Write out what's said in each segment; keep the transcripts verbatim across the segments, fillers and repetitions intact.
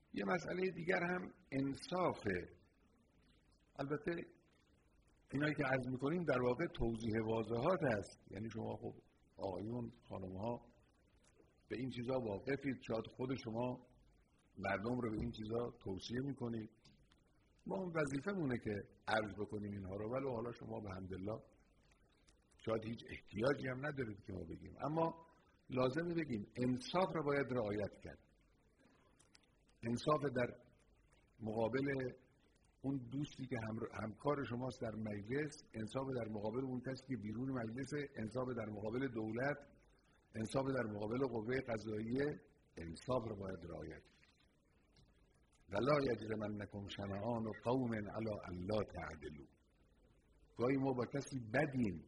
یه مسئله دیگر هم انصافه. البته اینایی که عرض میکنیم در واقع توضیح واضحات است، یعنی شما خب آقایون خانم‌ها به این چیزا واقفید، شاید خود شما مردم رو به این چیزا توصیه میکنید، ما هم وظیفه مونه که عرض بکنیم اینها رو، ولی حالا شما به حمدالله شاید هیچ احتیاجی هم ندارید که ما بگیم، اما لازمه بگیم انصاف رو باید رعایت کرد. انصاف در مقابل اون دوستی که هم همکار شماست در مجلس، انصاف در مقابل اون کسی که بیرون مجلس، انصاف در مقابل دولت، انصاف در مقابل قوه قضاییه، انصاف رو باید رعایت کرد. ولا یجرمنکم شنآن قوم علی الا تعدلوا. گاهی ما با کسی بدیم،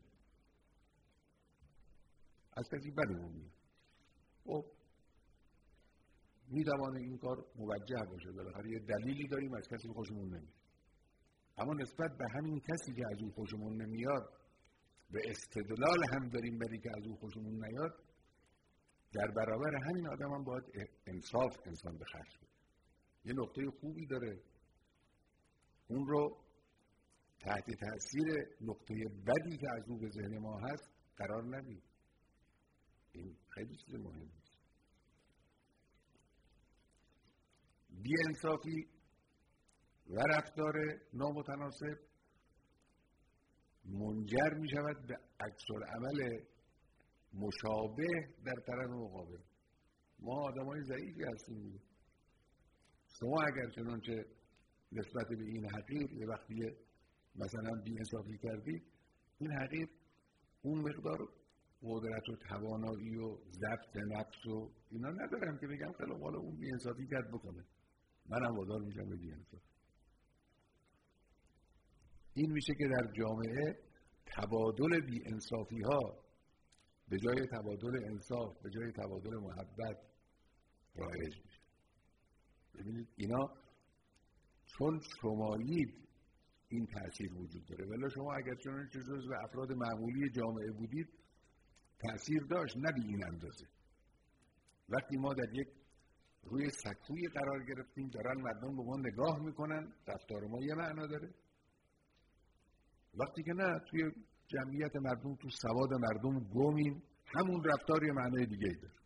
از کسی بدمون میاد، خب میتوانه این کار موجه باشه، بالاخره یه دلیلی داریم از کسی خوشمون نمیاد، اما نسبت به همین کسی که از اون خوشمون نمیاد به استدلال هم داریم برای که از اون خوشمون نیاد، در برابر همین آدم هم باید انصاف انسان به خرج بده. یه نقطه خوبی داره، اون رو تحت تأثیر نقطه بدی که از او به ذهن ما هست قرار ندید. این خیلی چیز مهمه. بی انصافی و رفتار نامتناسب منجر می شود به عکس‌العمل مشابه در طرف مقابل. ما آدم های ضعیفی هستیم، شما اگر چنانچه نسبت به این حقیر یه وقتی مثلا بی انصافی کردید، این حقیر اون مقدار قدرت و توانایی و ضبط نفس و اینا ندارم که بگم خیلی حالا اون بی انصافی کرد بکنه، منم وادار میشم به بی انصافی. این میشه که در جامعه تبادل بی انصافی ها به جای تبادل انصاف، به جای تبادل محبت رایج میشه. ببینید اینا چون شمایید این تأثیر وجود داره، ولی شما اگر چون جزو افراد معمولی جامعه بودید تأثیر داشت، نه به این اندازه. وقتی ما در یک روی سکوی قرار گرفتیم، دارن مردم به ما نگاه میکنن، رفتار ما یه معنا داره. وقتی که نه، توی جمعیت مردم، تو سواد مردم گمیم، همون رفتار یه معنای دیگه ای داره.